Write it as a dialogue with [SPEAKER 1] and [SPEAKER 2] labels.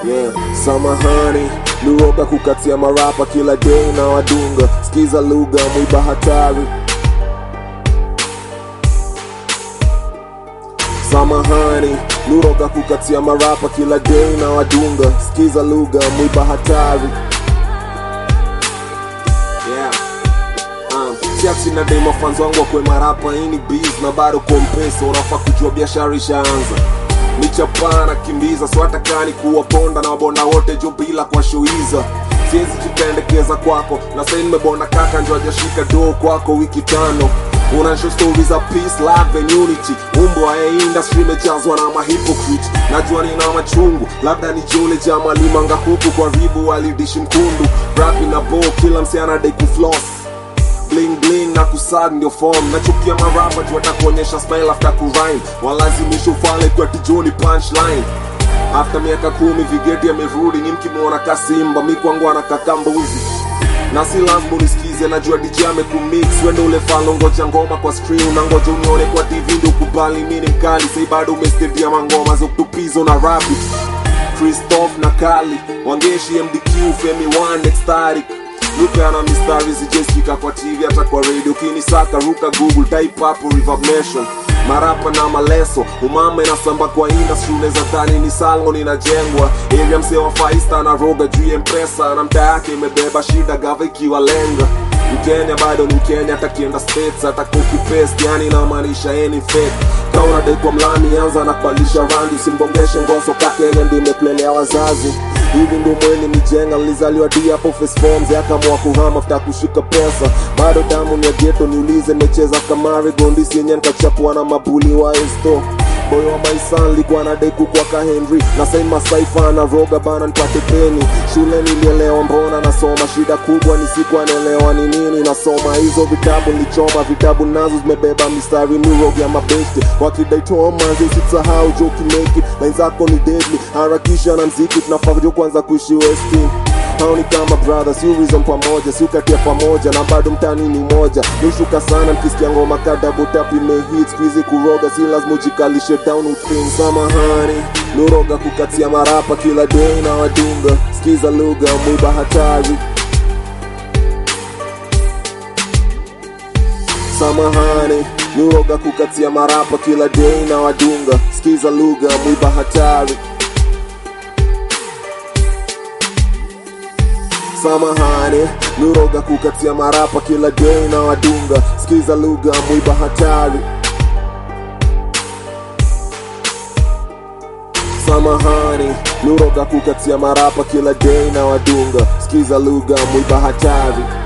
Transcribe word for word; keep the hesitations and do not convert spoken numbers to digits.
[SPEAKER 1] Yeah, samahani, nuroga kukatia marapa kila day na wadunga. Skiza lugha mwiba hatari. Samahani, nuroga kukatia marapa kila day na wadunga. Skiza lugha mwiba hatari. Yeah. Um, Siachi na demo fans wangu wa kwe marapa. Hini bees na bado kompeso. Unafaa kujua biashara ishaanza. Nichapana kimbiza swata kani kuwaponda na wabonda wote juu bila kwa shoiza. Siezi jipendekeza kwako na saini mebonda kaka njo ajashika doo kwako wiki tano. Unansho stories za peace, love and unity. Umbo ya industry mejazwa na mahypocrite. Najua nina machungu, labda ni jole jama limanga huku kwa ribu walidishi mkundu. Rapi na bo, kila msiana day kufloss. Bling bling na kusag ndio form. Nachukia marapa juu atakuonyesha smile after kurime. Walazimisha ufale kwa tijoni punchline. After miaka kumi vigeti ya merudi. Nimkimuona kasimba, mikwangu anakakambuzi. Na si lazima unisikize, najua D J amekumix. Wendo ule falo ngoja ngoma kwa screen. Na ngoja unione kwa T V ndo kubali mini mkali. Say bado umestedia mangoma za kutupizo na rabbit. Christoph na Kali Wangeshi M D Q, Femi one, Extatic. Luka na mistari zijesikika kwa T V hata kwa radio. Kini saka ruka Google, type hapo Reverb Nation. Marapa na maleso, umama inasamba kwa industry. Uneza dhani ni salon inajengwa. Area mse wa faista na roga juu ya mpesa. Na mta yake imebeba shida gava ikiwa lenga. Mkenya bado ni Mkenya atakienda states. Hata copy paste yani na maanisha any fake. Kauna day kwa mlani anza na kubalisha randi. Usimbongeshe ngoso kakenya ndi meplelea wazazi. Hivi ndo mweli mijenga, nilizaliwa di hapo face forms. Yakamua kuhama after kushika pesa. Bado damu ni ya ghetto, niulize mecheza kamari. Gondisi yenye nkachapua na mabuli wa esto. Boy wa maisan likuwa na deku kwa ka Henry. Na sain masaifa na roga bana nipate peni. Shule nilielewa mbona nasoma. Shida kubwa ni siku anelewa ni nini nasoma. Hizo vitabu nilichoma, vitabu nazo zimebeba mistari mirogi ya mabeste. Wakidaitoa manzi usisahau joki make it. Line zako ni deadly, harakisha na mziki. Tunafaa jo kwanza kuishi westi. Hao ni kama brothers, you reason pamoja. Si ukatia pamoja na bado mtani ni moja. Nushuka sana mkisikia ngoma kada butapi mehit. Squeezy kuroga si lazima ujikalishe down with things. Samahani, nuroga kukatia marapa kila day na wadunga. Skiza lugha mwiba hatari. Samahani, nuroga kukatia marapa kila day na wadunga. Skiza lugha mwiba hatari. Samahani, nuroga kukatia marapa kila day na wadunga. Skiza lugha mwiba hatari. Samahani, nuroga kukatia marapa kila day na wadunga. Skiza lugha mwiba hatari.